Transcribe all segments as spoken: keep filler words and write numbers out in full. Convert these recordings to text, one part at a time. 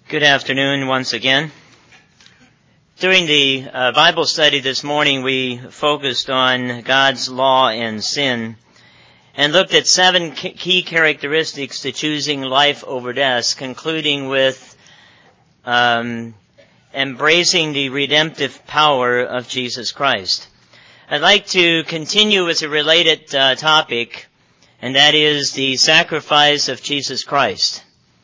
Good afternoon once again. During the uh, Bible study this morning, we focused on God's law and sin and looked at seven key characteristics to choosing life over death, concluding with um, embracing the redemptive power of Jesus Christ. I'd like to continue with a related uh, topic, and that is the sacrifice of Jesus Christ.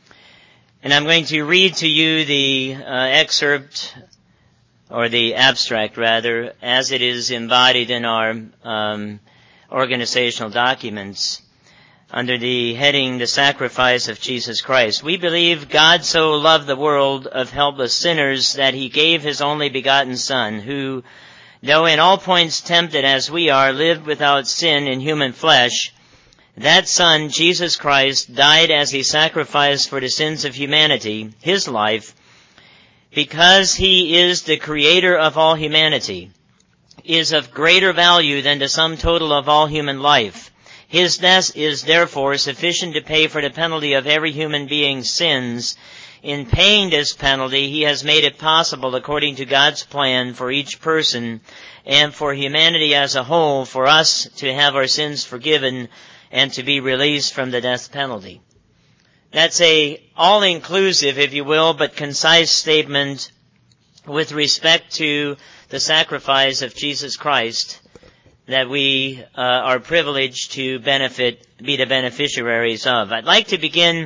And I'm going to read to you the uh, excerpt, or the abstract rather, as it is embodied in our um, organizational documents under the heading, The Sacrifice of Jesus Christ. We believe God so loved the world of helpless sinners that He gave His only begotten Son, who, though in all points tempted as we are, lived without sin in human flesh. That Son, Jesus Christ, died as a sacrifice for the sins of humanity, His life, because He is the creator of all humanity, is of greater value than the sum total of all human life. His death is therefore sufficient to pay for the penalty of every human being's sins. In paying this penalty, He has made it possible, according to God's plan for each person and for humanity as a whole, for us to have our sins forgiven and to be released from the death penalty. That's a all-inclusive, if you will, but concise statement with respect to the sacrifice of Jesus Christ that we uh, are privileged to benefit, be the beneficiaries of. I'd like to begin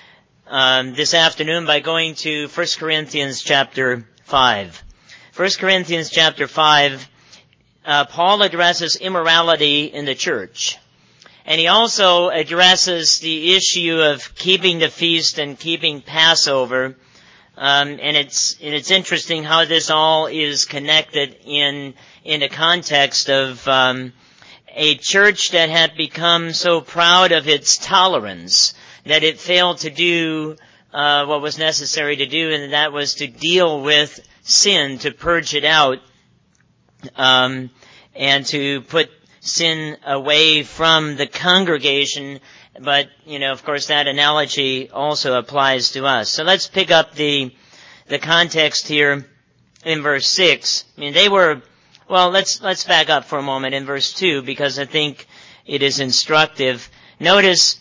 um, this afternoon by going to First Corinthians chapter five. First Corinthians chapter five, uh, Paul addresses immorality in the church. And he also addresses the issue of keeping the feast and keeping Passover. Um, and it's and it's interesting how this all is connected in in the context of um, a church that had become so proud of its tolerance that it failed to do uh, what was necessary to do, and that was to deal with sin, to purge it out, um, and to put sin away from the congregation. But, you know, of course, that analogy also applies to us. So let's pick up the the context here in verse six. I mean, they were, well, let's let's back up for a moment in verse two, because I think it is instructive. Notice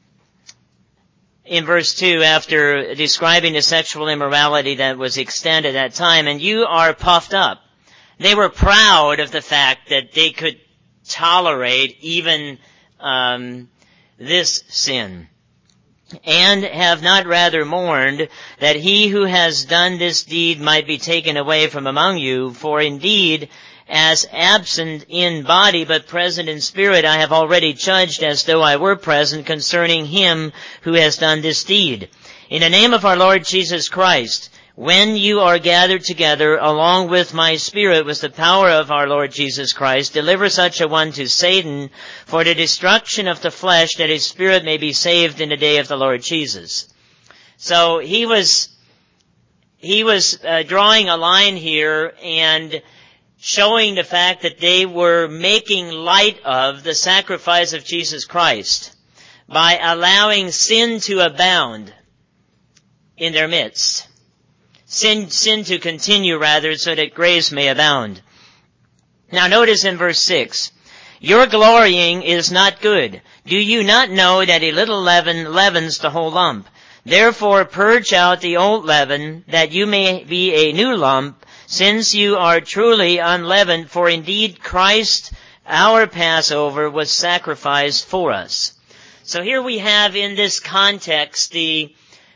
in verse two, after describing the sexual immorality that was extant at that time, and you are puffed up. They were proud of the fact that they could tolerate even um, this sin, and have not rather mourned that he who has done this deed might be taken away from among you. For indeed, as absent in body but present in spirit, I have already judged as though I were present concerning him who has done this deed. In the name of our Lord Jesus Christ, when you are gathered together along with my spirit with the power of our Lord Jesus Christ, deliver such a one to Satan for the destruction of the flesh, that his spirit may be saved in the day of the Lord Jesus. So he was, he was uh, drawing a line here and showing the fact that they were making light of the sacrifice of Jesus Christ by allowing sin to abound in their midst. Sin, sin to continue, rather, so that grace may abound. Now notice in verse six, your glorying is not good. Do you not know that a little leaven leavens the whole lump? Therefore purge out the old leaven, that you may be a new lump, since you are truly unleavened. For indeed Christ, our Passover, was sacrificed for us. So here we have in this context the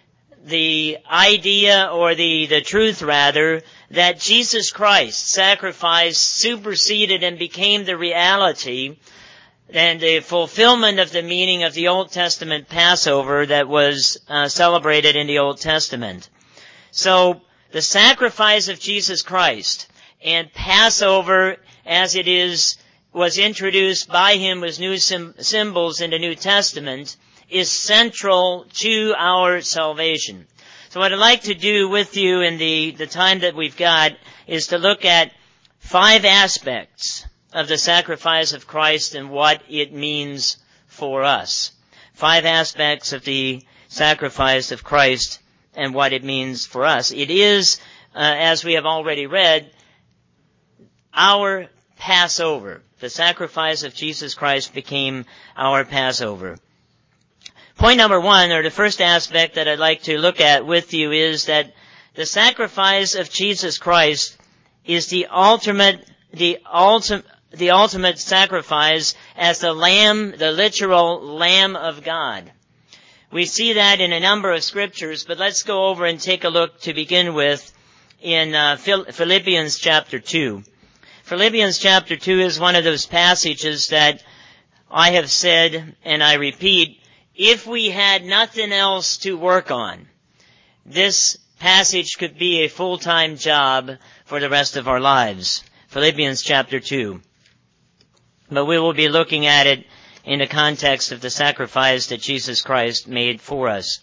the idea, or the, the truth rather, that Jesus Christ's sacrifice superseded and became the reality and the fulfillment of the meaning of the Old Testament Passover that was uh, celebrated in the Old Testament. So the sacrifice of Jesus Christ and Passover, as it is, was introduced by Him as new sim- symbols in the New Testament, is central to our salvation. So what I'd like to do with you in the, the time that we've got is to look at five aspects of the sacrifice of Christ and what it means for us. Five aspects of the sacrifice of Christ and what it means for us. It is, uh, as we have already read, our Passover. The sacrifice of Jesus Christ became our Passover. Point number one, or the first aspect that I'd like to look at with you, is that the sacrifice of Jesus Christ is the ultimate, the ultimate, the ultimate sacrifice as the Lamb, the literal Lamb of God. We see that in a number of scriptures, but let's go over and take a look to begin with in uh, Philippians chapter two. Philippians chapter two is one of those passages that I have said, and I repeat, if we had nothing else to work on, this passage could be a full-time job for the rest of our lives. Philippians chapter two. But we will be looking at it in the context of the sacrifice that Jesus Christ made for us.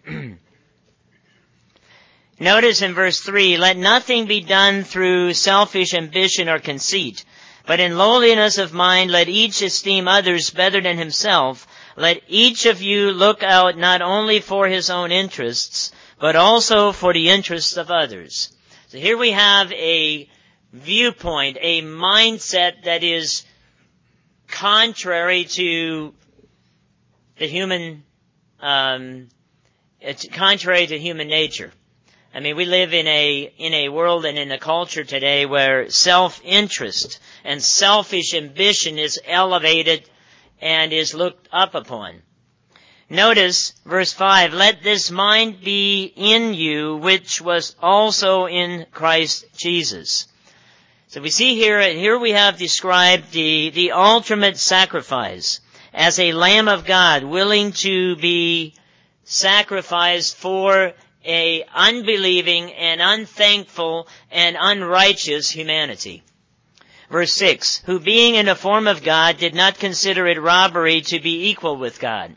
Notice in verse three, let nothing be done through selfish ambition or conceit, but in lowliness of mind let each esteem others better than himself. Let each of you look out not only for his own interests, but also for the interests of others. So here we have a viewpoint, a mindset that is contrary to the human, um, it's contrary to human nature. I mean, we live in a, in a world and in a culture today where self-interest and selfish ambition is elevated and is looked up upon. Notice verse five, let this mind be in you, which was also in Christ Jesus. So we see here, here we have described the, the ultimate sacrifice as a Lamb of God willing to be sacrificed for a unbelieving and unthankful and unrighteous humanity. Verse six, who being in the form of God did not consider it robbery to be equal with God.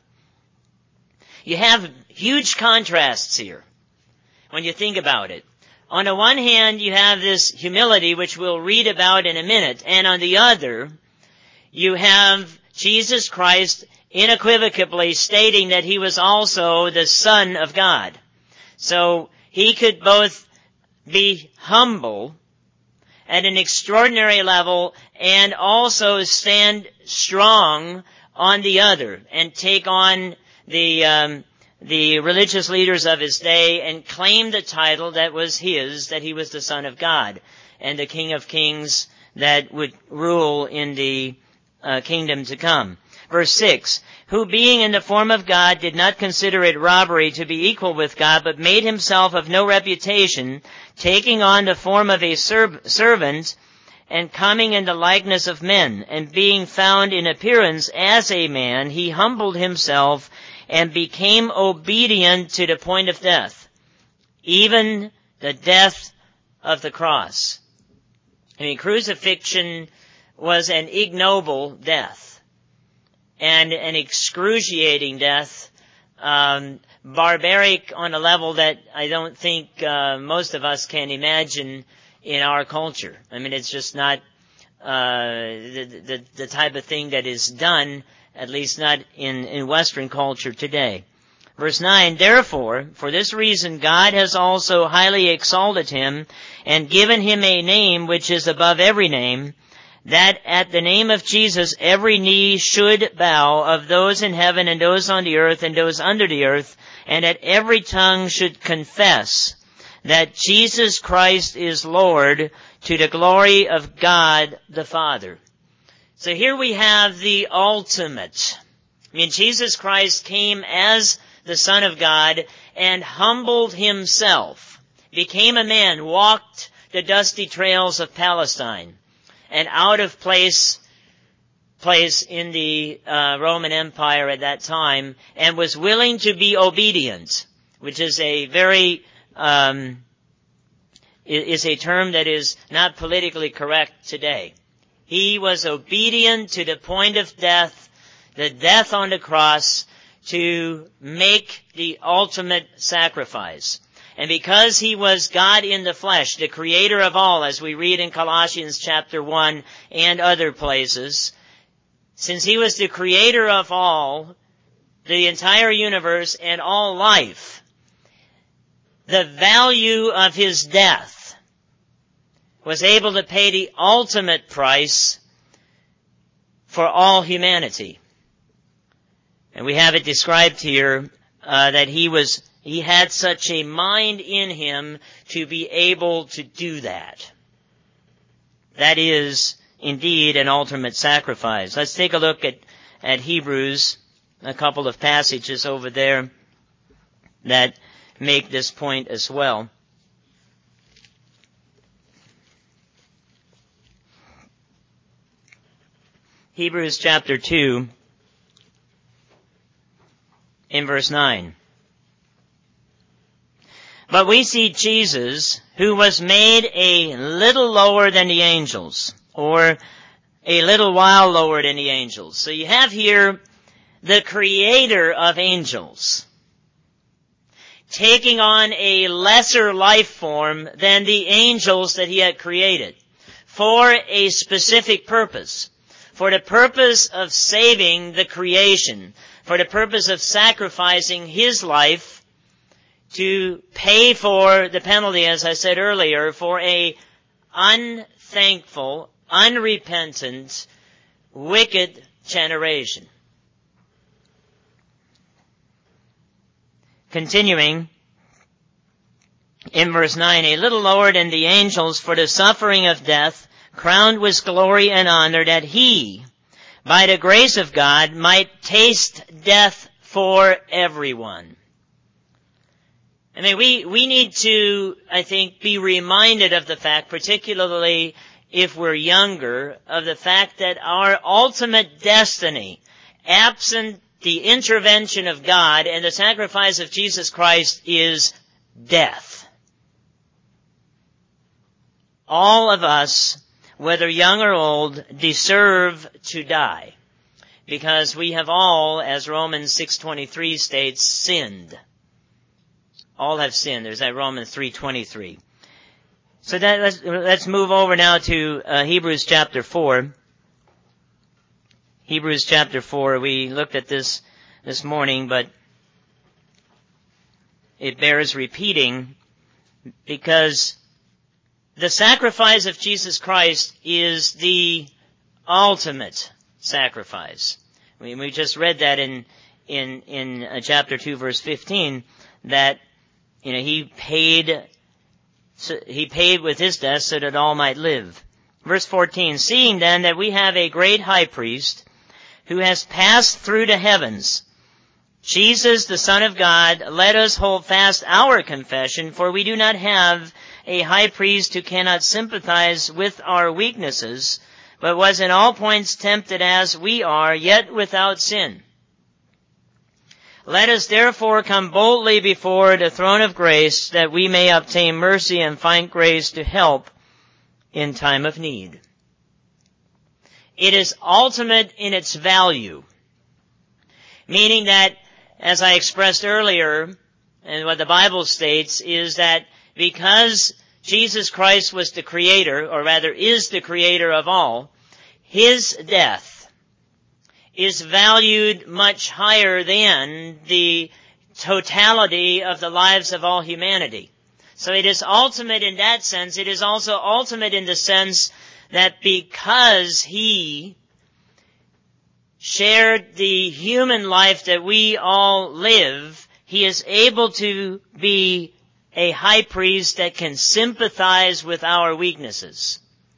You have huge contrasts here when you think about it. On the one hand, you have this humility, which we'll read about in a minute, and on the other, you have Jesus Christ unequivocally stating that he was also the Son of God. So he could both be humble at an extraordinary level and also stand strong on the other and take on the um, the religious leaders of his day and claim the title that was his, that he was the Son of God and the King of Kings that would rule in the uh, kingdom to come. Verse six, who being in the form of God did not consider it robbery to be equal with God, but made himself of no reputation, taking on the form of a ser- servant, and coming in the likeness of men, and being found in appearance as a man, he humbled himself and became obedient to the point of death, even the death of the cross. I mean, crucifixion was an ignoble death. And an excruciating death, um, barbaric on a level that I don't think uh, most of us can imagine in our culture. I mean, it's just not uh, the, the the type of thing that is done, at least not in, in Western culture today. Verse nine, therefore, for this reason God has also highly exalted him and given him a name which is above every name, that at the name of Jesus every knee should bow, of those in heaven and those on the earth and those under the earth, and that every tongue should confess that Jesus Christ is Lord, to the glory of God the Father. So here we have the ultimate. I mean, Jesus Christ came as the Son of God and humbled himself, became a man, walked the dusty trails of Palestine, an out of place place in the uh, Roman Empire at that time, and was willing to be obedient, which is a very um, is a term that is not politically correct today. He was obedient to the point of death, the death on the cross, to make the ultimate sacrifice. And because he was God in the flesh, the creator of all, as we read in Colossians chapter one and other places, since he was the creator of all, the entire universe and all life, the value of his death, was able to pay the ultimate price for all humanity. And we have it described here uh, that he was he had such a mind in him to be able to do that. That is indeed an ultimate sacrifice. Let's take a look at, at Hebrews, a couple of passages over there that make this point as well. Hebrews chapter two, in verse nine. But we see Jesus, who was made a little lower than the angels, or a little while lower than the angels. So you have here the creator of angels taking on a lesser life form than the angels that he had created for a specific purpose. For the purpose of saving the creation, for the purpose of sacrificing his life to pay for the penalty, as I said earlier, for a unthankful, unrepentant, wicked generation. Continuing in verse nine, a little lower than the angels for the suffering of death, crowned with glory and honor, that he, by the grace of God, might taste death for everyone. I mean, we, we need to, I think, be reminded of the fact, particularly if we're younger, of the fact that our ultimate destiny, absent the intervention of God and the sacrifice of Jesus Christ, is death. All of us, whether young or old, deserve to die, because we have all, as Romans six twenty-three states, sinned. All have sinned. There's that Romans three twenty-three. So that, let's, let's move over now to uh, Hebrews chapter four. Hebrews chapter four. We looked at this this morning, but it bears repeating, because the sacrifice of Jesus Christ is the ultimate sacrifice. I mean, we just read that in in in uh, chapter two, verse fifteen, that you know he paid so he paid with his death so that all might live. Verse fourteen, seeing then that we have a great high priest who has passed through the heavens, Jesus, the Son of God, let us hold fast our confession, for we do not have a high priest who cannot sympathize with our weaknesses, but was in all points tempted as we are, yet without sin. Let us therefore come boldly before the throne of grace, that we may obtain mercy and find grace to help in time of need. It is ultimate in its value, meaning that, as I expressed earlier, and what the Bible states, is that because Jesus Christ was the creator, or rather is the creator of all, his death is valued much higher than the totality of the lives of all humanity. So it is ultimate in that sense. It is also ultimate in the sense that because he shared the human life that we all live, he is able to be a high priest that can sympathize with our weaknesses,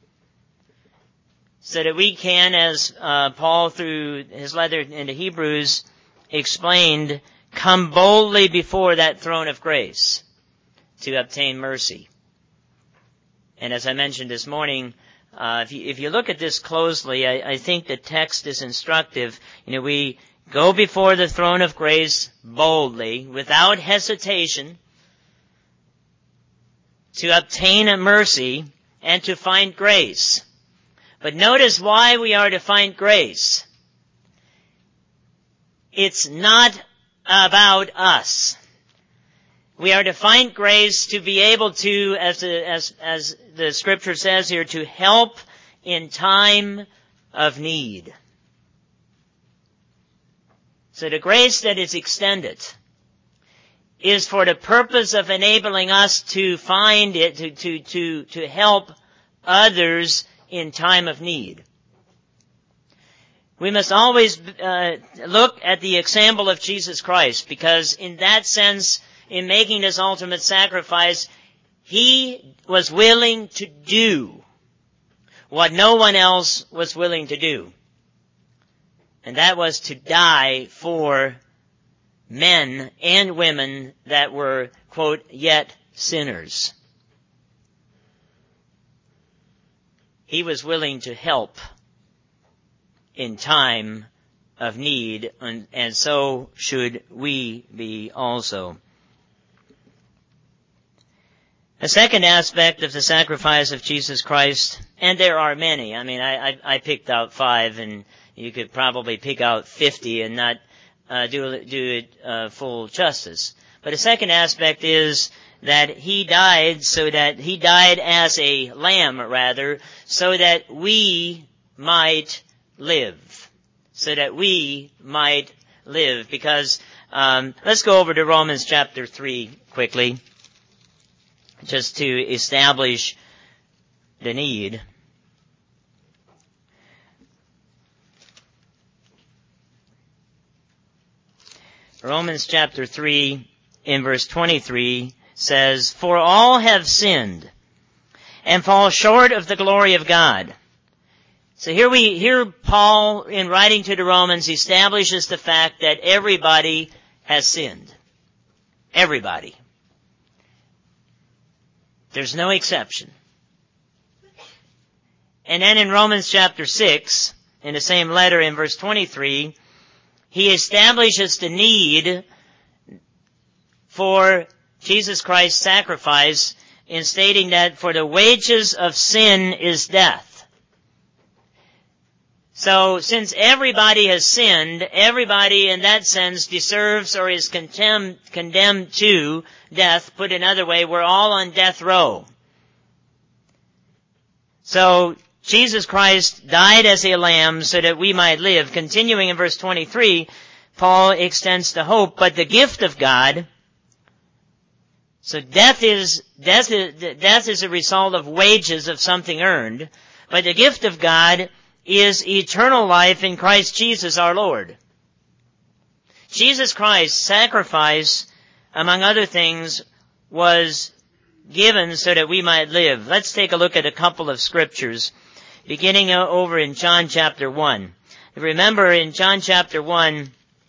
so that we can, as uh, Paul through his letter into Hebrews explained, come boldly before that throne of grace to obtain mercy. And as I mentioned this morning, uh, if you, if you look at this closely, I, I think the text is instructive. You know, we go before the throne of grace boldly, without hesitation, to obtain a mercy and to find grace. But notice why we are to find grace. It's not about us. We are to find grace to be able to, as the, as, as the scripture says here, to help in time of need. So the grace that is extended is for the purpose of enabling us to find it, to, to, to, to help others in time of need. We must always uh, look at the example of Jesus Christ, because in that sense, in making this ultimate sacrifice, He was willing to do what no one else was willing to do. And that was to die for men and women that were, quote, yet sinners. He was willing to help in time of need, and, and so should we be also. A second aspect of the sacrifice of Jesus Christ, and there are many. I mean, I, I, I picked out five, and you could probably pick out fifty and not uh, do, do it uh, full justice. But a second aspect is that He died so that He died as a lamb, rather, so that we might live. So that we might live. Because, um, let's go over to Romans chapter three quickly, just to establish the need. Romans chapter three in verse twenty-three says, "For all have sinned and fall short of the glory of God." So here we, here Paul, in writing to the Romans, establishes the fact that everybody has sinned. Everybody. There's no exception. And then in Romans chapter six, in the same letter in verse twenty-three, he establishes the need for Jesus Christ's sacrifice in stating that for the wages of sin is death. So, since everybody has sinned, everybody in that sense deserves or is condemned, condemned to death. Put another way, we're all on death row. So, Jesus Christ died as a lamb so that we might live. Continuing in verse twenty-three, Paul extends the hope, but the gift of God. So death is, death is, death is a result of wages of something earned, but the gift of God is eternal life in Christ Jesus our Lord. Jesus Christ's sacrifice, among other things, was given so that we might live. Let's take a look at a couple of scriptures, beginning over in John chapter one. Remember, in John chapter one,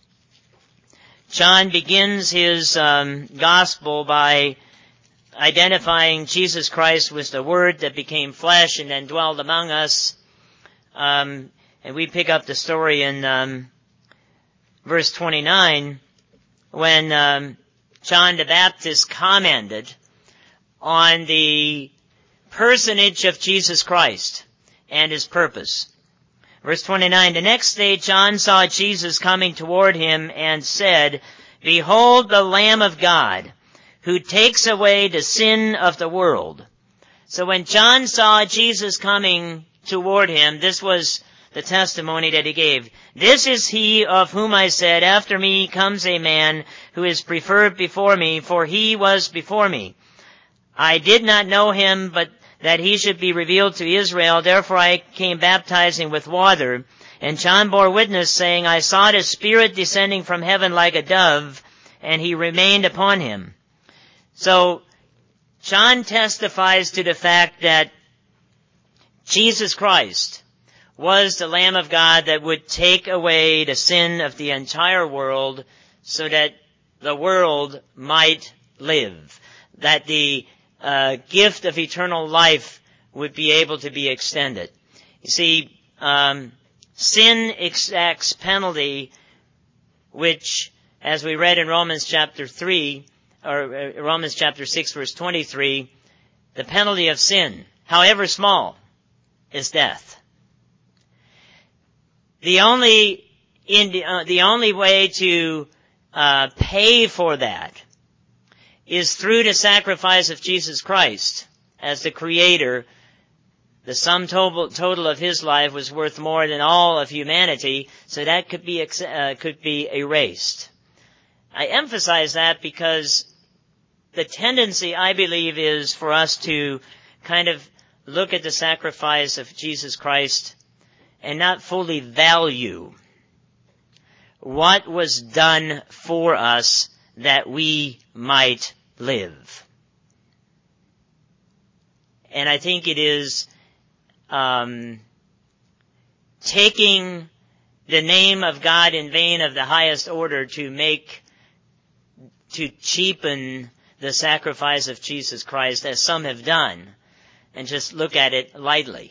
John begins his um, gospel by identifying Jesus Christ was the Word that became flesh and then dwelled among us. Um, and we pick up the story in um, verse twenty-nine when um, John the Baptist commented on the personage of Jesus Christ and His purpose. Verse twenty-nine, "The next day John saw Jesus coming toward him and said, 'Behold the Lamb of God, who takes away the sin of the world.'" So when John saw Jesus coming toward him, this was the testimony that he gave. "This is he of whom I said, after me comes a man who is preferred before me, for he was before me. I did not know him, but that he should be revealed to Israel. Therefore I came baptizing with water. And John bore witness, saying, I saw the Spirit descending from heaven like a dove, and he remained upon him." So John testifies to the fact that Jesus Christ was the Lamb of God that would take away the sin of the entire world so that the world might live, that the uh, gift of eternal life would be able to be extended. You see, um, sin exacts penalty, which, as we read in Romans chapter three, or uh, Romans chapter six, verse twenty-three, the penalty of sin, however small, is death. The only in the, uh, the only way to uh, pay for that is through the sacrifice of Jesus Christ as the Creator. The sum total, total of His life was worth more than all of humanity, so that could be uh, could be erased. I emphasize that because the tendency, I believe, is for us to kind of look at the sacrifice of Jesus Christ and not fully value what was done for us that we might live. And I think it is um, taking the name of God in vain of the highest order to make, to cheapen the sacrifice of Jesus Christ, as some have done, and just look at it lightly.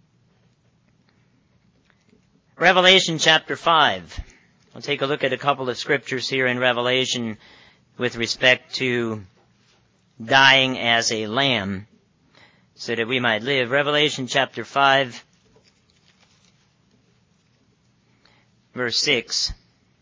Revelation chapter five. We'll take a look at a couple of scriptures here in Revelation with respect to dying as a lamb so that we might live. Revelation chapter five, verse six.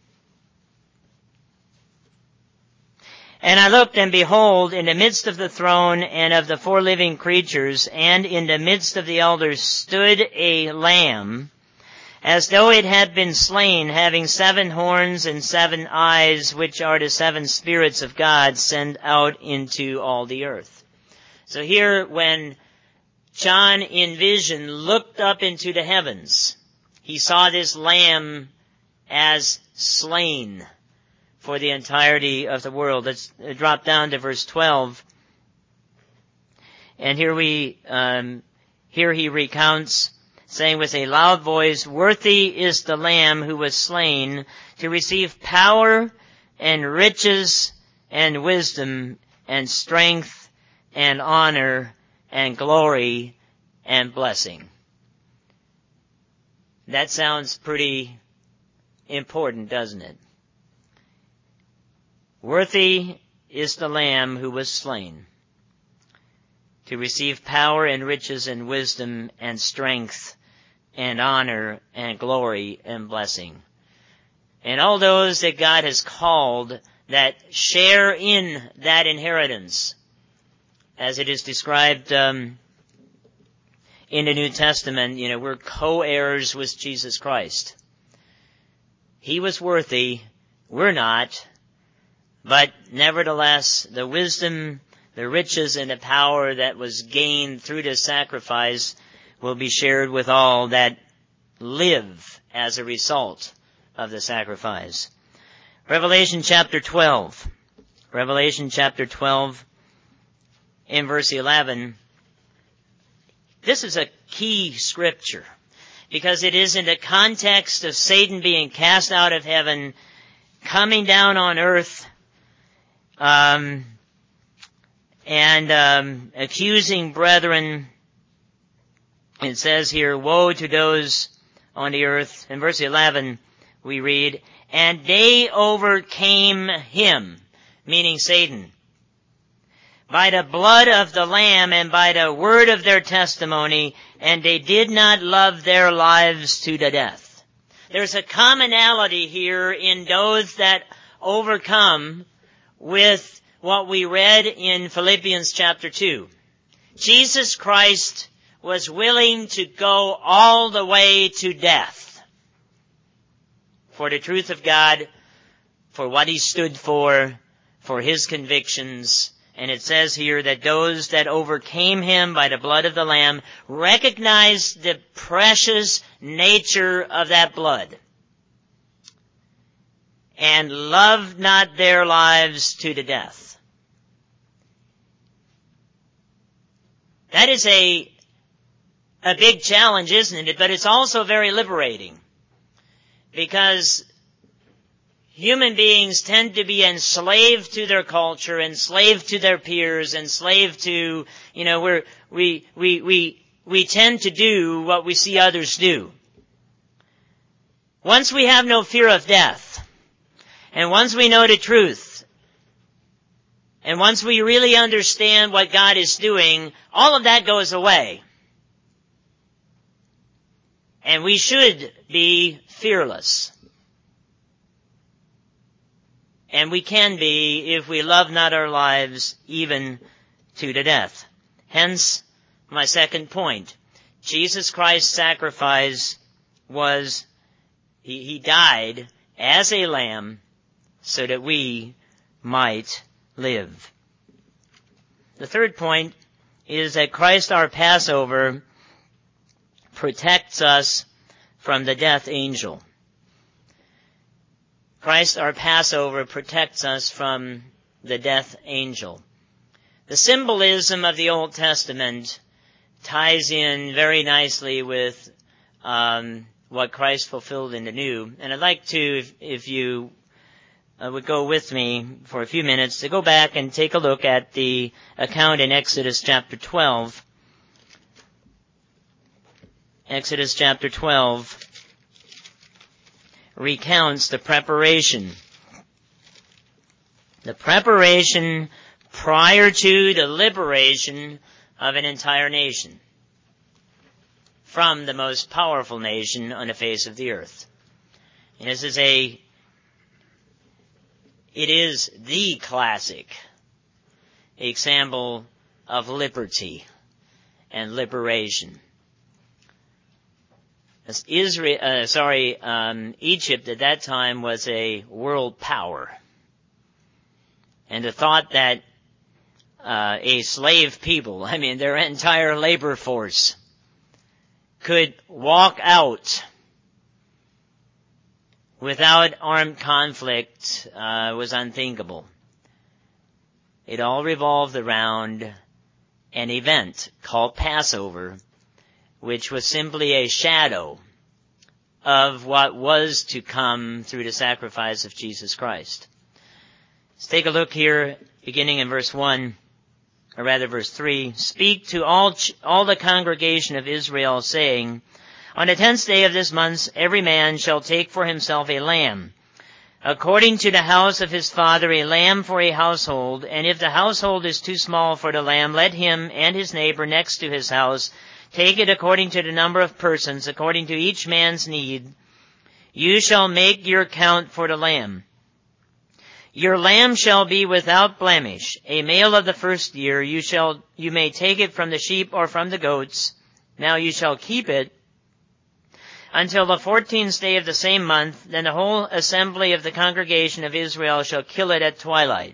And I looked, and behold, in the midst of the throne and of the four living creatures, and in the midst of the elders, stood a lamb, as though it had been slain, having seven horns and seven eyes, which are the seven spirits of God sent out into all the earth. So here, when John in vision looked up into the heavens, he saw this lamb as slain for the entirety of the world. Let's drop down to verse twelve. And here we, um, here he recounts, saying with a loud voice, "Worthy is the Lamb who was slain to receive power and riches and wisdom and strength and honor and glory and blessing." That sounds pretty important, doesn't it? Worthy is the Lamb who was slain to receive power and riches and wisdom and strength and honor and glory and blessing. And all those that God has called that share in that inheritance, as it is described um, in the New Testament, you know, we're co-heirs with Jesus Christ. He was worthy, we're not, but nevertheless, the wisdom, the riches, and the power that was gained through this sacrifice will be shared with all that live as a result of the sacrifice. Revelation chapter twelve. Revelation chapter twelve, in verse eleven. This is a key scripture, because it is in the context of Satan being cast out of heaven, coming down on earth, um, and um, accusing brethren. It says here, "Woe to those on the earth." In verse eleven, we read, "And they overcame him," meaning Satan, "by the blood of the Lamb and by the word of their testimony, and they did not love their lives to the death." There's a commonality here in those that overcome with what we read in Philippians chapter two. Jesus Christ was willing to go all the way to death for the truth of God, for what he stood for, for his convictions. And it says here that those that overcame him by the blood of the Lamb recognized the precious nature of that blood and loved not their lives to the death. That is a, a big challenge, isn't it? But it's also very liberating, because human beings tend to be enslaved to their culture, enslaved to their peers, enslaved to, you know, we're, we, we, we, we tend to do what we see others do. Once we have no fear of death, and once we know the truth, and once we really understand what God is doing, all of that goes away. And we should be fearless. And we can be if we love not our lives even to the death. Hence, my second point. Jesus Christ's sacrifice was, he, he died as a lamb so that we might live. The third point is that Christ our Passover protects us from the death angel. Christ our Passover protects us from the death angel. The symbolism of the Old Testament ties in very nicely with um, what Christ fulfilled in the New. And I'd like to, if, if you uh, would go with me for a few minutes, to go back and take a look at the account in Exodus chapter twelve. Exodus chapter twelve recounts the preparation. The preparation prior to the liberation of an entire nation from the most powerful nation on the face of the earth. And this is a, it is the classic example of liberty and liberation. As Israel, uh, sorry, um, Egypt at that time was a world power. And the thought that uh, a slave people, I mean their entire labor force, could walk out without armed conflict uh, was unthinkable. It all revolved around an event called Passover, which was simply a shadow of what was to come through the sacrifice of Jesus Christ. Let's take a look here, beginning in verse one, or rather verse three. Speak to all ch- all the congregation of Israel, saying, on the tenth day of this month every man shall take for himself a lamb, according to the house of his father, a lamb for a household. And if the household is too small for the lamb, let him and his neighbor next to his house take it according to the number of persons, according to each man's need. You shall make your count for the lamb. Your lamb shall be without blemish, a male of the first year. You shall, you may take it from the sheep or from the goats. Now you shall keep it until the fourteenth day of the same month. Then the whole assembly of the congregation of Israel shall kill it at twilight.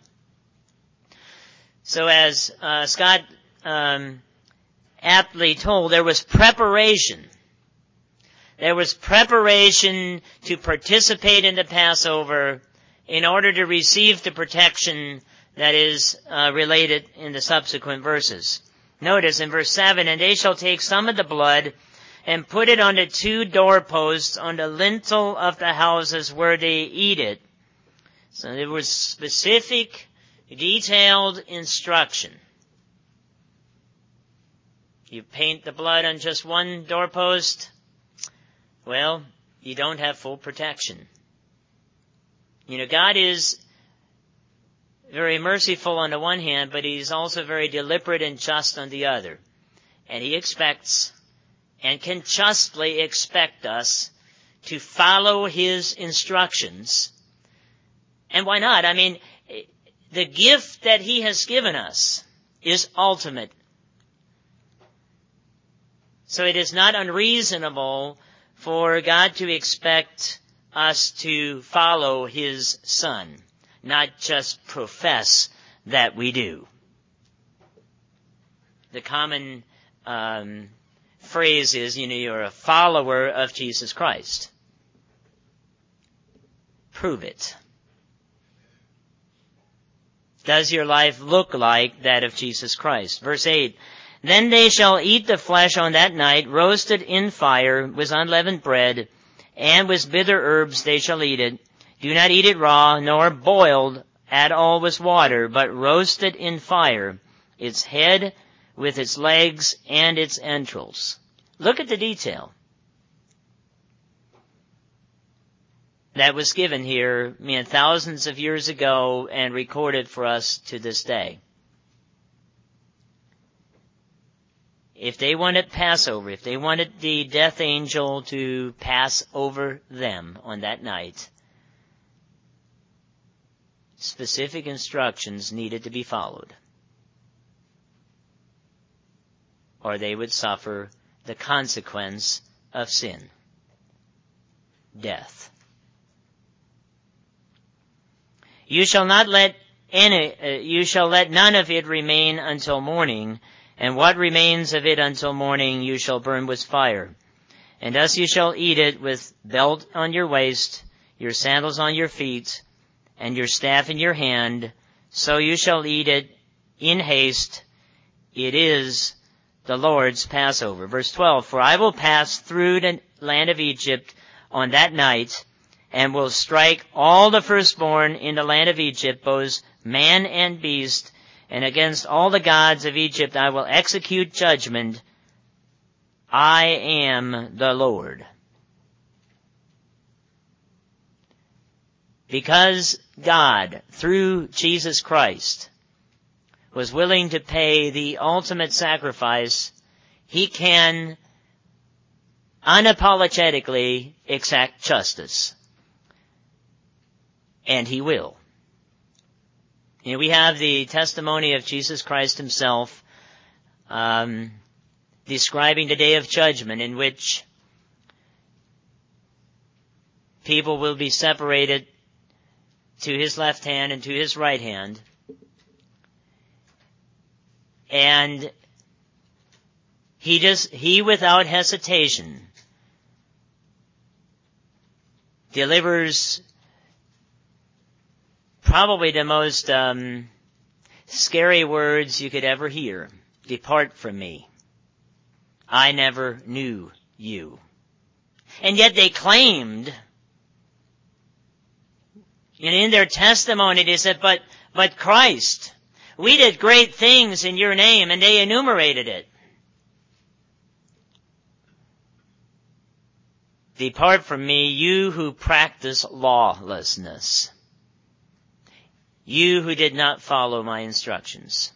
So as uh, Scott um, aptly told, there was preparation. There was preparation to participate in the Passover in order to receive the protection that is uh, related in the subsequent verses. Notice in verse seven, and they shall take some of the blood and put it on the two doorposts on the lintel of the houses where they eat it. So there was specific, detailed instruction. You paint the blood on just one doorpost, well, you don't have full protection. You know, God is very merciful on the one hand, but He's also very deliberate and just on the other. And He expects and can justly expect us to follow His instructions. And why not? I mean, the gift that He has given us is ultimate. So it is not unreasonable for God to expect us to follow His Son, not just profess that we do. The common um, phrase is, you know, you're a follower of Jesus Christ. Prove it. Does your life look like that of Jesus Christ? Verse eight, then they shall eat the flesh on that night, roasted in fire with unleavened bread, and with bitter herbs they shall eat it. Do not eat it raw, nor boiled at all with water, but roasted in fire, its head with its legs and its entrails. Look at the detail that was given here, I mean, thousands of years ago and recorded for us to this day. If they wanted Passover, if they wanted the death angel to pass over them on that night, specific instructions needed to be followed, or they would suffer the consequence of sin, death. You shall not let in it, uh, you shall let none of it remain until morning, and what remains of it until morning you shall burn with fire. And thus you shall eat it with belt on your waist, your sandals on your feet, and your staff in your hand. So you shall eat it in haste. It is the Lord's Passover. Verse twelve, for I will pass through the land of Egypt on that night, and will strike all the firstborn in the land of Egypt, both man and beast, and against all the gods of Egypt I will execute judgment. I am the Lord. Because God, through Jesus Christ, was willing to pay the ultimate sacrifice, He can unapologetically exact justice. And He will. You know, we have the testimony of Jesus Christ Himself, um, describing the day of judgment in which people will be separated to His left hand and to His right hand. And He just, He without hesitation delivers probably the most um, scary words you could ever hear. Depart from me. I never knew you. And yet they claimed, and in their testimony they said, but, but Christ, we did great things in your name, and they enumerated it. Depart from me, you who practice lawlessness. You who did not follow my instructions.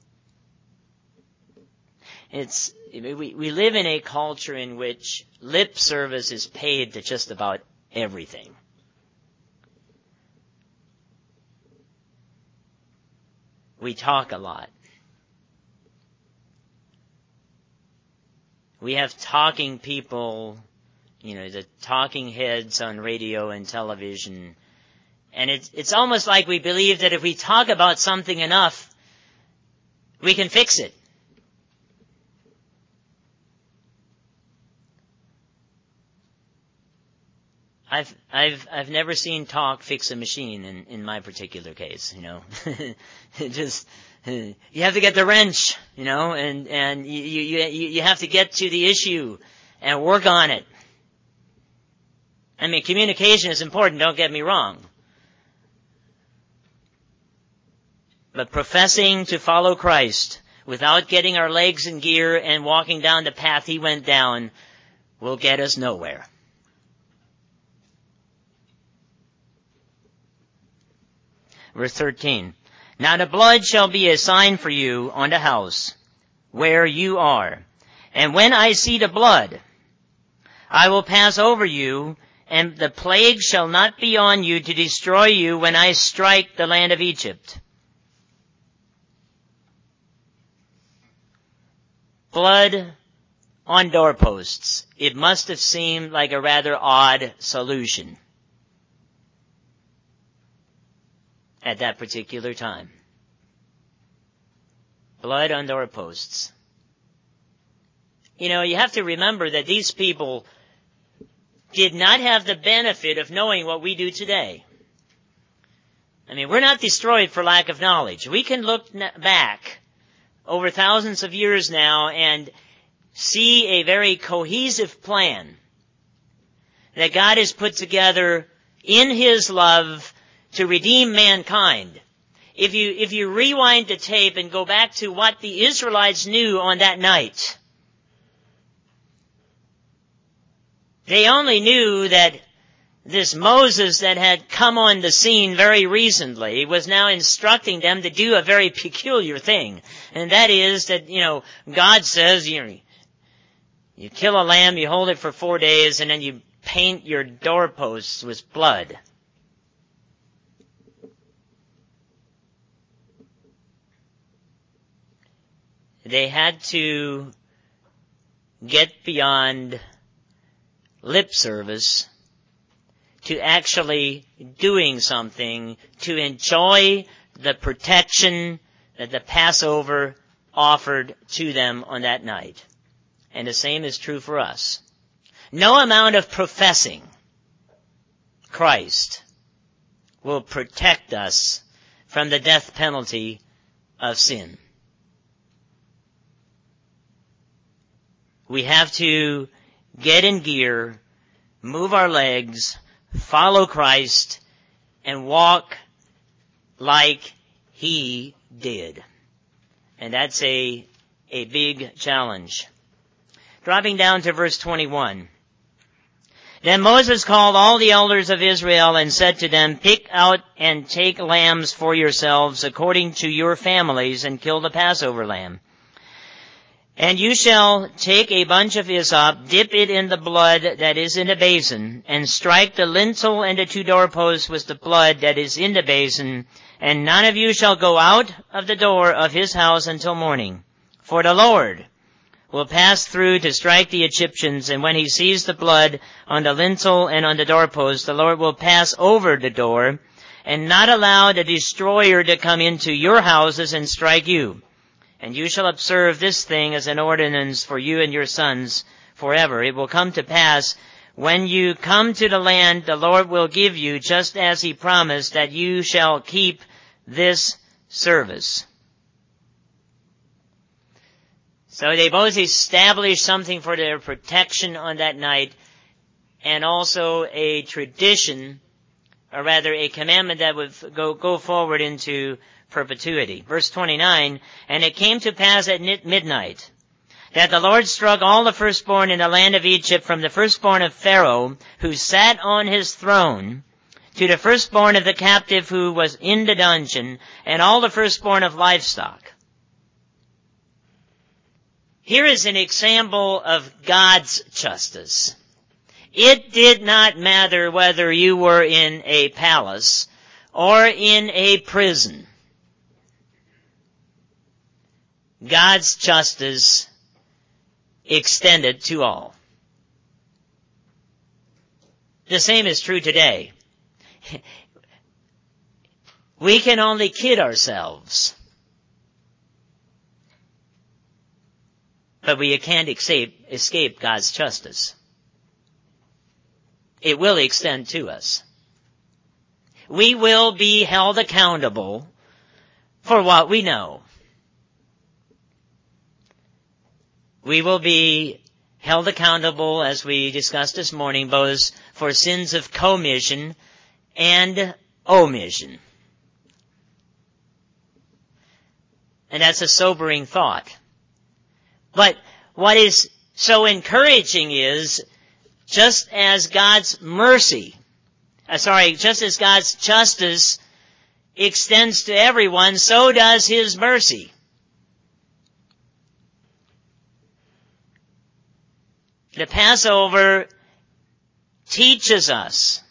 It's, we, we live in a culture in which lip service is paid to just about everything. We talk a lot. We have talking people, you know, the talking heads on radio and television. And it's, it's almost like we believe that if we talk about something enough, we can fix it. I've, I've, I've never seen talk fix a machine in, in my particular case, you know. It just, you have to get the wrench, you know, and, and you, you, you have to get to the issue and work on it. I mean, communication is important, don't get me wrong. But professing to follow Christ without getting our legs in gear and walking down the path He went down will get us nowhere. Verse thirteen. Now the blood shall be a sign for you on the house where you are. And when I see the blood, I will pass over you, and the plague shall not be on you to destroy you when I strike the land of Egypt. Blood on doorposts. It must have seemed like a rather odd solution at that particular time. Blood on doorposts. You know, you have to remember that these people did not have the benefit of knowing what we do today. I mean, we're not destroyed for lack of knowledge. We can look back over thousands of years now and see a very cohesive plan that God has put together in His love to redeem mankind. If you, if you rewind the tape and go back to what the Israelites knew on that night, they only knew that this Moses that had come on the scene very recently was now instructing them to do a very peculiar thing. And that is that, you know, God says, you know, you kill a lamb, you hold it for four days, and then you paint your doorposts with blood. They had to get beyond lip service to actually doing something to enjoy the protection that the Passover offered to them on that night. And the same is true for us. No amount of professing Christ will protect us from the death penalty of sin. We have to get in gear, move our legs, follow Christ, and walk like He did. And that's a, a big challenge. Dropping down to verse twenty-one. Then Moses called all the elders of Israel and said to them, pick out and take lambs for yourselves according to your families and kill the Passover lamb. And you shall take a bunch of hyssop, dip it in the blood that is in the basin, and strike the lintel and the two doorposts with the blood that is in the basin, and none of you shall go out of the door of his house until morning. For the Lord will pass through to strike the Egyptians, and when he sees the blood on the lintel and on the doorpost, the Lord will pass over the door, and not allow the destroyer to come into your houses and strike you. And you shall observe this thing as an ordinance for you and your sons forever. It will come to pass, when you come to the land the Lord will give you, just as he promised, that you shall keep this service. So they both established something for their protection on that night, and also a tradition, or rather a commandment that would go, go forward into perpetuity. Verse twenty-nine, and it came to pass at midnight that the Lord struck all the firstborn in the land of Egypt, from the firstborn of Pharaoh, who sat on his throne, to the firstborn of the captive who was in the dungeon, and all the firstborn of livestock. Here is an example of God's justice. It did not matter whether you were in a palace or in a prison. God's justice extended to all. The same is true today. We can only kid ourselves, but we can't escape, escape God's justice. It will extend to us. We will be held accountable for what we know. We will be held accountable, as we discussed this morning, both for sins of commission and omission. And that's a sobering thought. But what is so encouraging is, just as God's mercy, uh, sorry, just as God's justice extends to everyone, so does His mercy. The Passover teaches us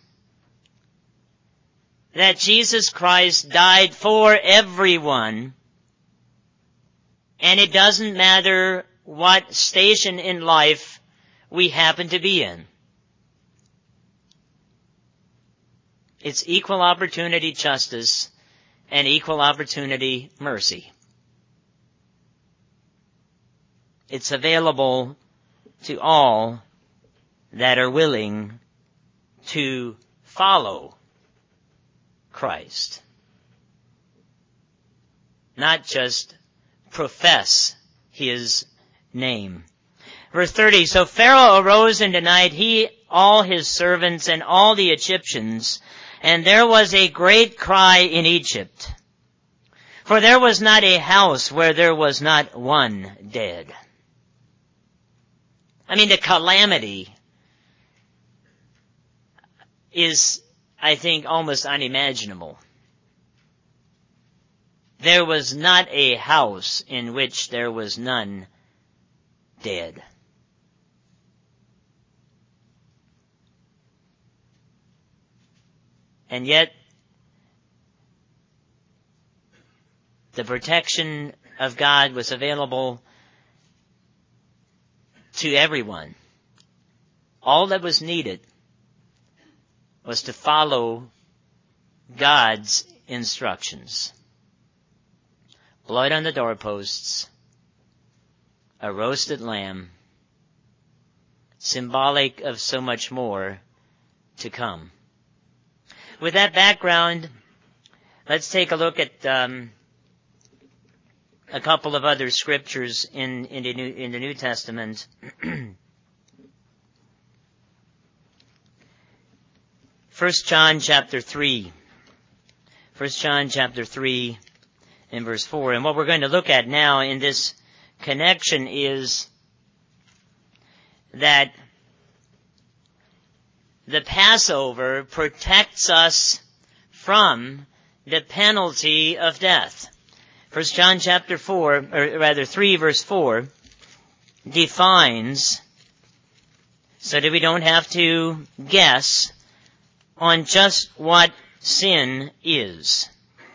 that Jesus Christ died for everyone, and it doesn't matter what station in life we happen to be in. It's equal opportunity justice and equal opportunity mercy. It's available to all that are willing to follow Christ. Not just profess His name. Verse thirty, so Pharaoh arose in the night, he, all his servants, and all the Egyptians, and there was a great cry in Egypt, for there was not a house where there was not one dead. I mean, the calamity is, I think, almost unimaginable. There was not a house in which there was none dead. And yet, the protection of God was available to everyone. All that was needed was to follow God's instructions. blood on the doorposts, a roasted lamb, symbolic of so much more to come. With that background, let's take a look at um, a couple of other scriptures in, in, the, New, in the New Testament. First John chapter three. First John chapter three and verse four. And what we're going to look at now in this connection is that the Passover protects us from the penalty of death. First John chapter four, or rather three verse four, defines, so that we don't have to guess on just what sin is.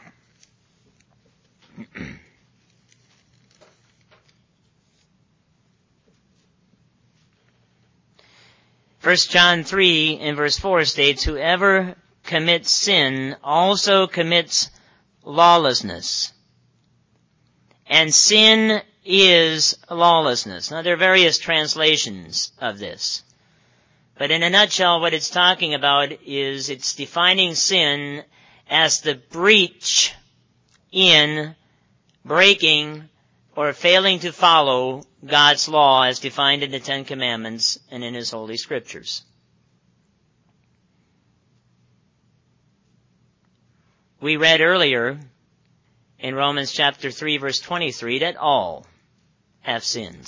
First John three in verse four states, whoever commits sin also commits lawlessness. And sin is lawlessness. Now there are various translations of this. But in a nutshell, what it's talking about is it's defining sin as the breach in breaking or failing to follow God's law as defined in the Ten Commandments and in His Holy Scriptures. We read earlier in Romans chapter three verse twenty-three that all have sinned.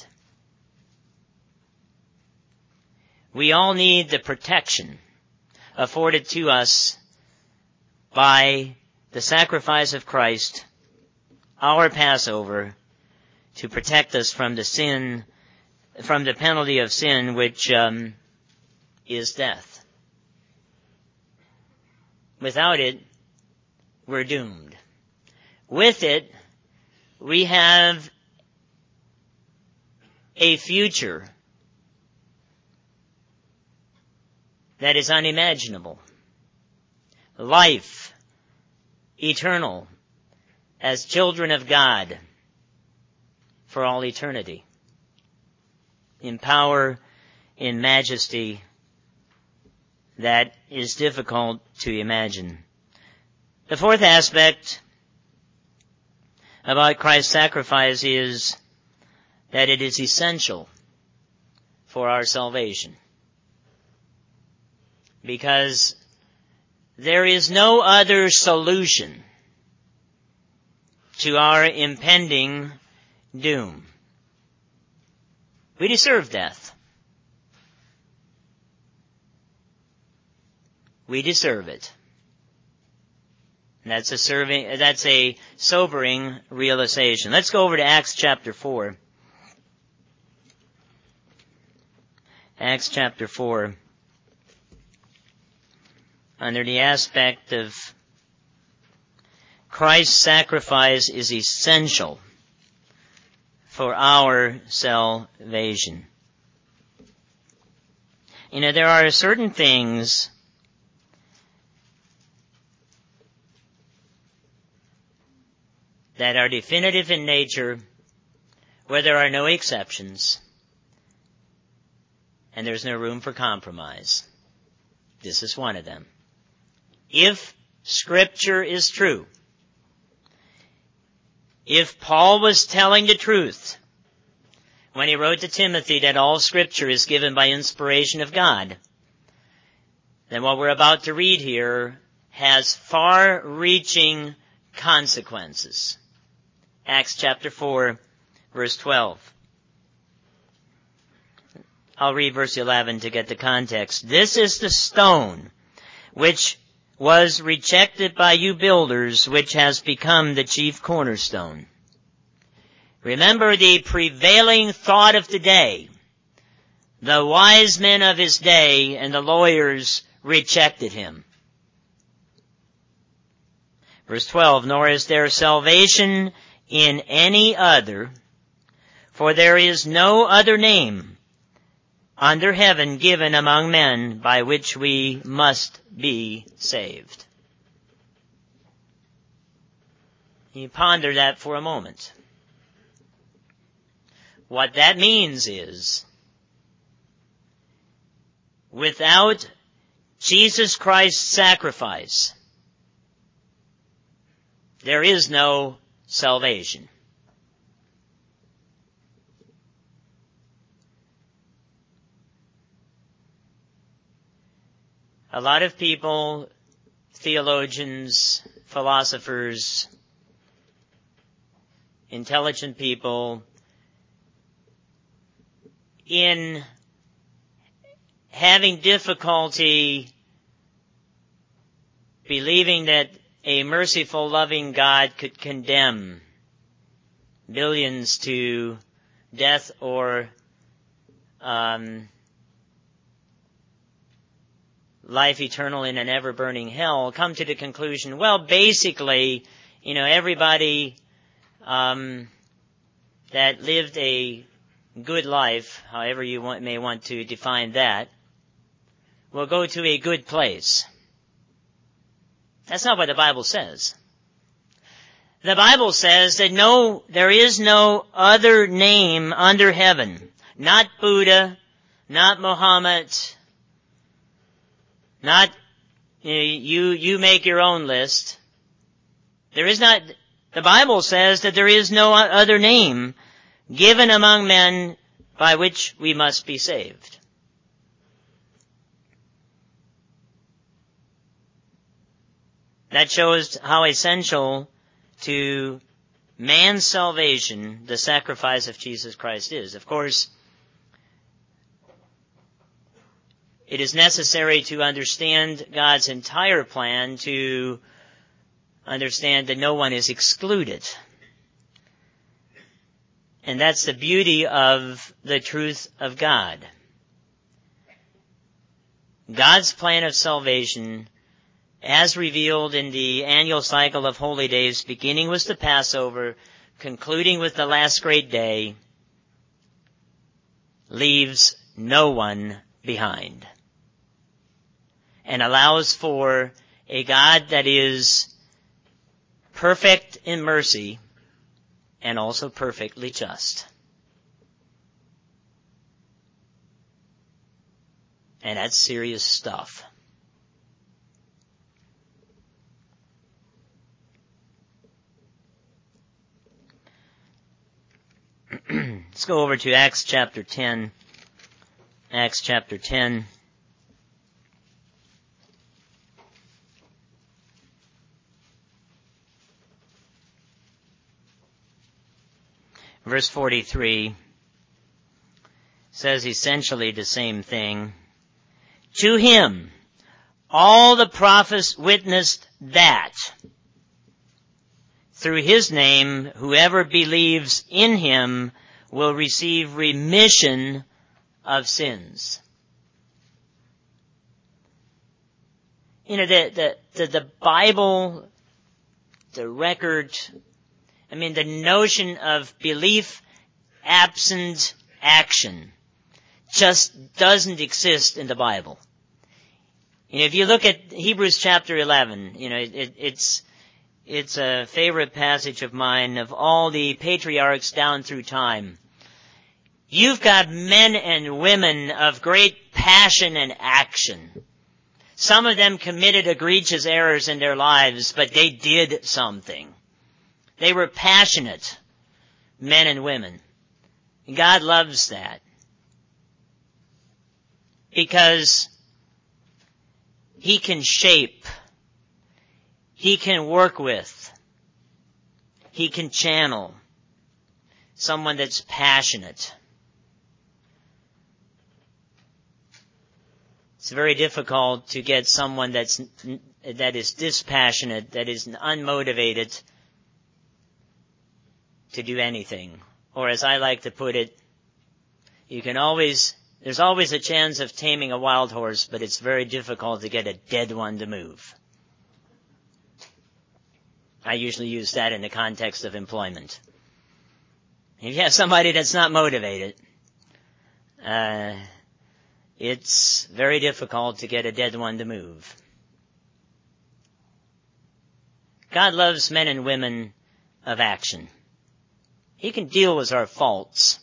We all need the protection afforded to us by the sacrifice of Christ, our Passover, to protect us from the sin, from the penalty of sin, which um, is death. Without it, we're doomed. With it, we have a future that is unimaginable. Life, eternal, as children of God for all eternity. In power, in majesty, that is difficult to imagine. The fourth aspect about Christ's sacrifice is that it is essential for our salvation. Because there is no other solution to our impending doom. We deserve death. We deserve it. And that's a serving, that's a sobering realization. Let's go over to Acts chapter four. Acts chapter four. Under the aspect of Christ's sacrifice is essential for our salvation. You know, there are certain things that are definitive in nature where there are no exceptions and there's no room for compromise. This is one of them. If Scripture is true, if Paul was telling the truth when he wrote to Timothy that all Scripture is given by inspiration of God, then what we're about to read here has far-reaching consequences. Acts chapter four, verse twelve. I'll read verse eleven to get the context. This is the stone which was rejected by you builders, which has become the chief cornerstone. Remember the prevailing thought of the day. The wise men of his day and the lawyers rejected him. Verse twelve, nor is there salvation in any other, for there is no other name under heaven given among men by which we must be saved. You ponder that for a moment. What that means is, without Jesus Christ's sacrifice, there is no salvation. A lot of people, theologians, philosophers, intelligent people, in having difficulty believing that a merciful, loving God could condemn billions to death or um, life eternal in an ever-burning hell, come to the conclusion, well, basically, you know, everybody um, that lived a good life, however you want, may want to define that, will go to a good place. That's not what the Bible says. The Bible says that no, there is no other name under heaven. Not Buddha, not Muhammad, not you, you, you make your own list. There is not, the Bible says that there is no other name given among men by which we must be saved. That shows how essential to man's salvation the sacrifice of Jesus Christ is. Of course, it is necessary to understand God's entire plan to understand that no one is excluded. And that's the beauty of the truth of God. God's plan of salvation, as revealed in the annual cycle of holy days, beginning with the Passover, concluding with the last great day, leaves no one behind and allows for a God that is perfect in mercy and also perfectly just. And that's serious stuff. Let's go over to Acts chapter ten. Acts chapter ten. Verse forty-three says essentially the same thing. To him, all the prophets witnessed that through his name, whoever believes in him will receive remission of sins. You know, the, the, the, the Bible, the record, I mean, the notion of belief absent action just doesn't exist in the Bible. You know, if you look at Hebrews chapter eleven, you know, it, it's, it's a favorite passage of mine of all the patriarchs down through time. You've got men and women of great passion and action. Some of them committed egregious errors in their lives, but they did something. They were passionate men and women. God loves that. Because He can shape, He can work with, He can channel someone that's passionate. It's very difficult to get someone that's that is dispassionate, that is unmotivated to do anything. Or as I like to put it, you can always, there's always a chance of taming a wild horse, but it's very difficult to get a dead one to move. I usually use that in the context of employment. If you have somebody that's not motivated, uh, it's very difficult to get a dead one to move. God loves men and women of action. He can deal with our faults.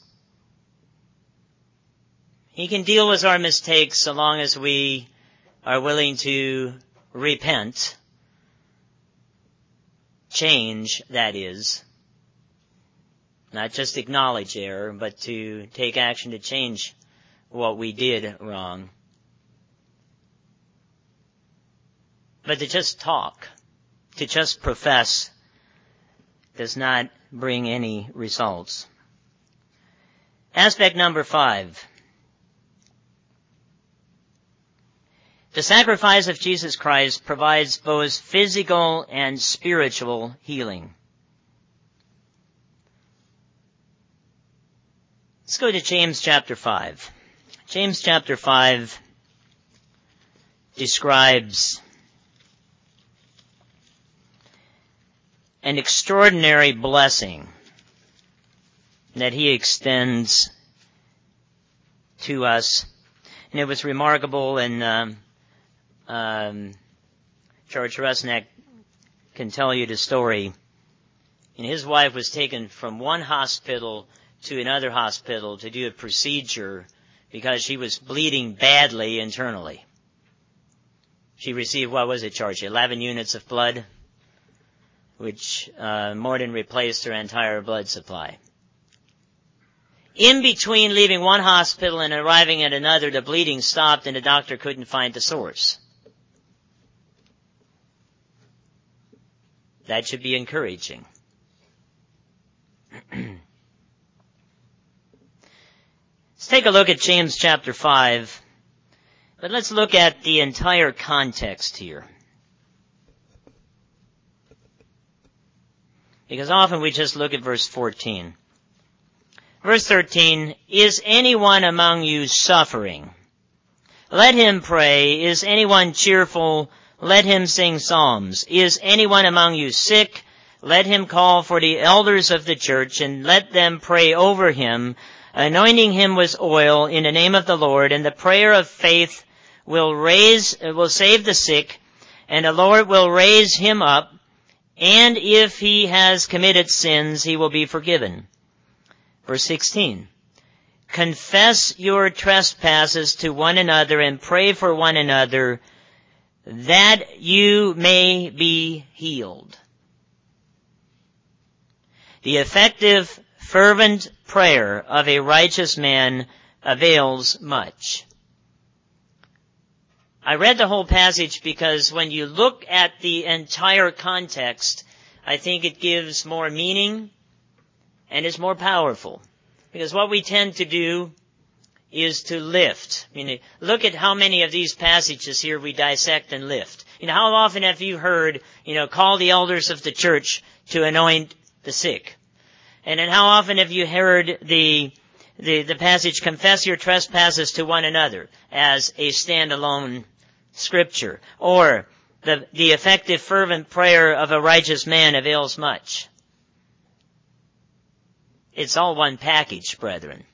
He can deal with our mistakes so long as we are willing to repent. Change, that is. Not just acknowledge error, but to take action to change what we did wrong. But to just talk, to just profess, does not bring any results. Aspect number five. The sacrifice of Jesus Christ provides both physical and spiritual healing. Let's go to James chapter five. James chapter five describes an extraordinary blessing that he extends to us. And it was remarkable, and um, um, George Rusnak can tell you the story. And his wife was taken from one hospital to another hospital to do a procedure because she was bleeding badly internally. She received, what was it, George, eleven units of blood, which uh, more than replaced her entire blood supply. In between leaving one hospital and arriving at another, the bleeding stopped and the doctor couldn't find the source. That should be encouraging. Let's take a look at James chapter five, but let's look at the entire context here. Because often we just look at verse fourteen. Verse thirteen, is anyone among you suffering? Let him pray. Is anyone cheerful? Let him sing psalms. Is anyone among you sick? Let him call for the elders of the church and let them pray over him, anointing him with oil in the name of the Lord. And the prayer of faith will raise, will save the sick, and the Lord will raise him up. And if he has committed sins, he will be forgiven. Verse sixteen, confess your trespasses to one another and pray for one another that you may be healed. The effective, fervent prayer of a righteous man avails much. I read the whole passage because when you look at the entire context, I think it gives more meaning and is more powerful. Because what we tend to do is to lift. I mean, look at how many of these passages here we dissect and lift. You know, how often have you heard, you know, call the elders of the church to anoint the sick? And then how often have you heard the the, the passage, confess your trespasses to one another, as a standalone scripture? Or the, the effective fervent prayer of a righteous man avails much. It's all one package, brethren.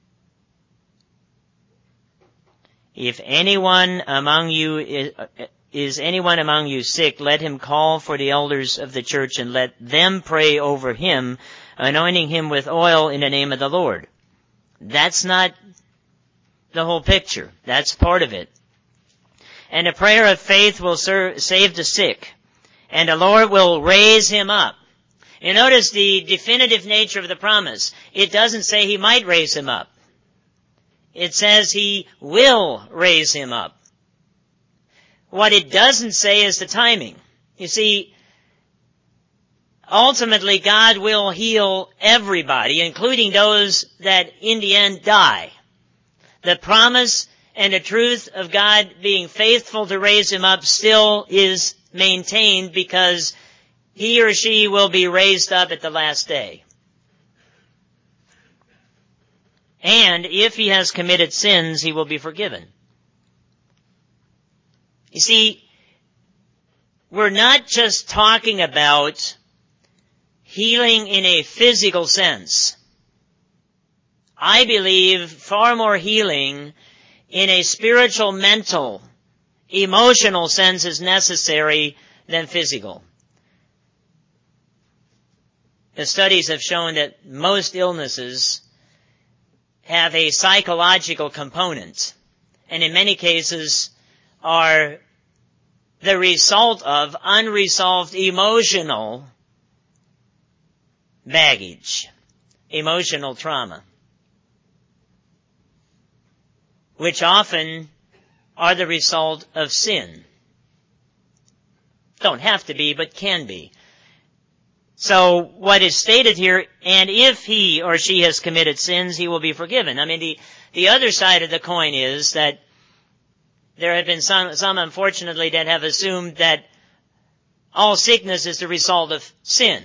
If anyone among you is, is anyone among you sick, let him call for the elders of the church and let them pray over him, anointing him with oil in the name of the Lord. That's not the whole picture. That's part of it. And the prayer of faith will serve, save the sick, and the Lord will raise him up. You notice the definitive nature of the promise. It doesn't say he might raise him up. It says he will raise him up. What it doesn't say is the timing. You see, ultimately God will heal everybody, including those that in the end die. The promise and the truth of God being faithful to raise him up still is maintained because he or she will be raised up at the last day. And if he has committed sins, he will be forgiven. You see, we're not just talking about healing in a physical sense. I believe far more healing in a spiritual, mental, emotional sense is necessary than physical. The studies have shown that most illnesses have a psychological component, and in many cases are the result of unresolved emotional baggage, emotional trauma, which often are the result of sin. Don't have to be, but can be. So what is stated here, and if he or she has committed sins, he will be forgiven. I mean, the, the other side of the coin is that there have been some, some, unfortunately, that have assumed that all sickness is the result of sin.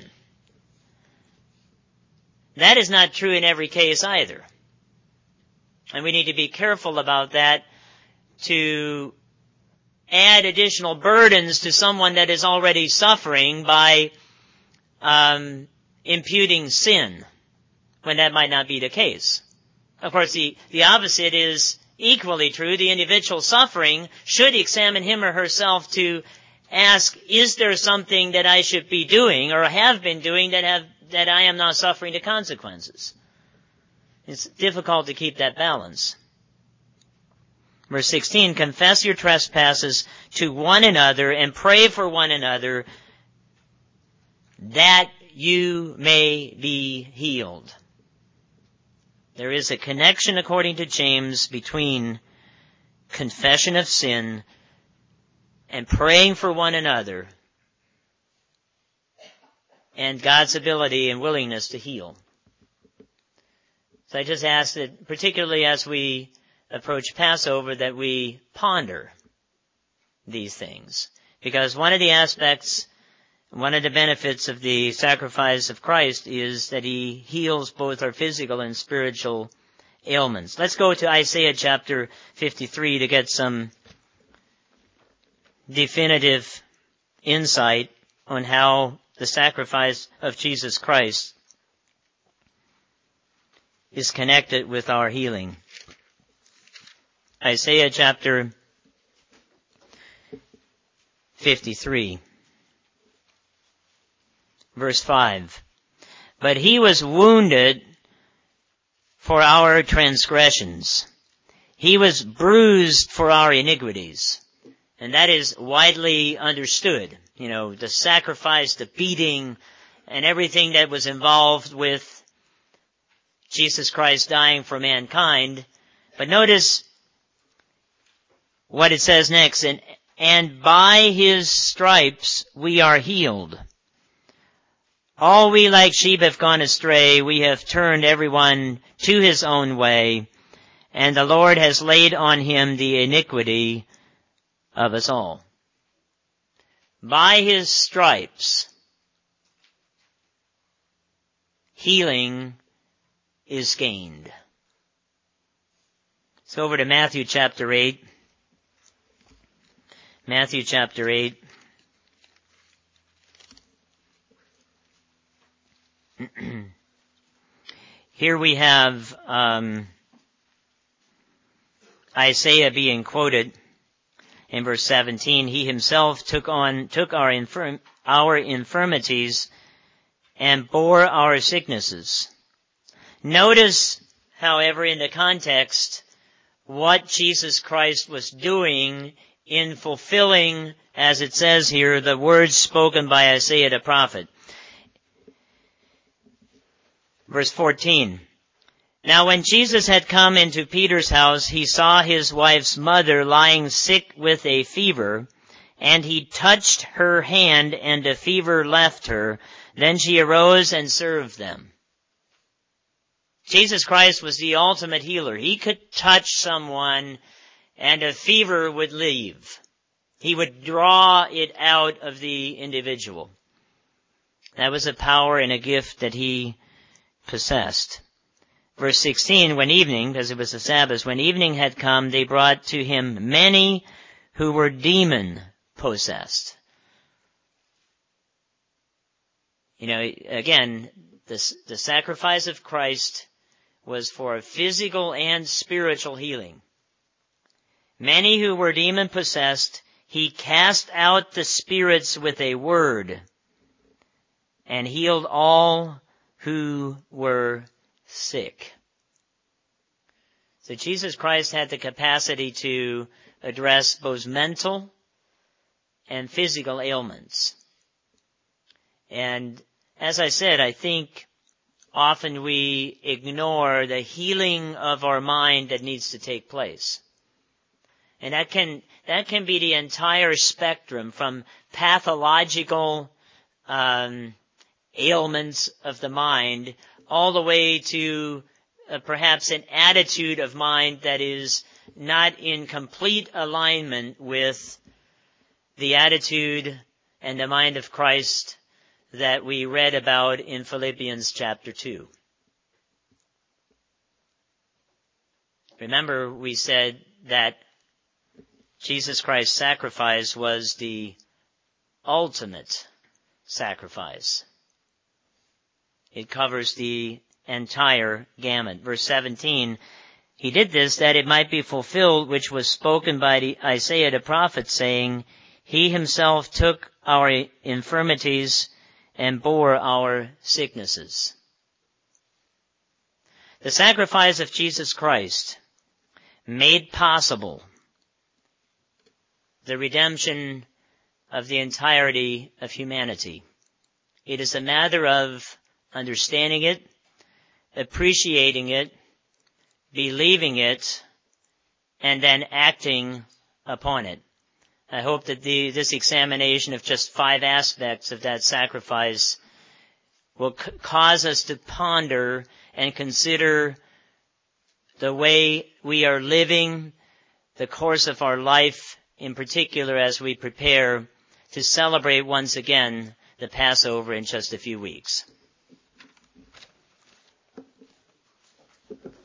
That is not true in every case either. And we need to be careful about that, to add additional burdens to someone that is already suffering by um, imputing sin, when that might not be the case. Of course, the, the opposite is equally true. The individual suffering should examine him or herself to ask, is there something that I should be doing or have been doing that have that I am now suffering the consequences? It's difficult to keep that balance. Verse sixteen, confess your trespasses to one another and pray for one another that you may be healed. There is a connection, according to James, between confession of sin and praying for one another and God's ability and willingness to heal. So I just ask that, particularly as we approach Passover, that we ponder these things. Because one of the aspects, one of the benefits of the sacrifice of Christ is that he heals both our physical and spiritual ailments. Let's go to Isaiah chapter fifty-three to get some definitive insight on how the sacrifice of Jesus Christ is connected with our healing. Isaiah chapter fifty-three, verse five. But he was wounded for our transgressions. He was bruised for our iniquities. And that is widely understood. You know, the sacrifice, the beating, and everything that was involved with Jesus Christ dying for mankind. But notice what it says next, and, and by his stripes we are healed. All we like sheep have gone astray, we have turned everyone to his own way, and the Lord has laid on him the iniquity of us all. By his stripes, healing is gained. Let's go over to Matthew chapter eight. Matthew chapter eight. Here we have um, Isaiah being quoted in verse seventeen. He himself took on took our infirm, our infirmities and bore our sicknesses. Notice, however, in the context, what Jesus Christ was doing in fulfilling, as it says here, the words spoken by Isaiah the prophet. Verse fourteen. Now when Jesus had come into Peter's house, he saw his wife's mother lying sick with a fever, and he touched her hand, and the fever left her. Then she arose and served them. Jesus Christ was the ultimate healer. He could touch someone and a fever would leave. He would draw it out of the individual. That was a power and a gift that he possessed. Verse sixteen, when evening, because it was the Sabbath, when evening had come, they brought to him many who were demon-possessed. You know, again, the, the sacrifice of Christ was for physical and spiritual healing. Many who were demon-possessed, he cast out the spirits with a word, and healed all who were sick. So Jesus Christ had the capacity to address both mental and physical ailments. And as I said, I think often we ignore the healing of our mind that needs to take place. And that can, that can be the entire spectrum from pathological, um, ailments of the mind all the way to uh, perhaps an attitude of mind that is not in complete alignment with the attitude and the mind of Christ that we read about in Philippians chapter two. Remember, we said that Jesus Christ's sacrifice was the ultimate sacrifice. It covers the entire gamut. Verse seventeen, he did this that it might be fulfilled, which was spoken by the Isaiah the prophet, saying, he himself took our infirmities and bore our sicknesses. The sacrifice of Jesus Christ made possible the redemption of the entirety of humanity. It is a matter of understanding it, appreciating it, believing it, and then acting upon it. I hope that the, this examination of just five aspects of that sacrifice will c- cause us to ponder and consider the way we are living, the course of our life, in particular as we prepare to celebrate once again the Passover in just a few weeks.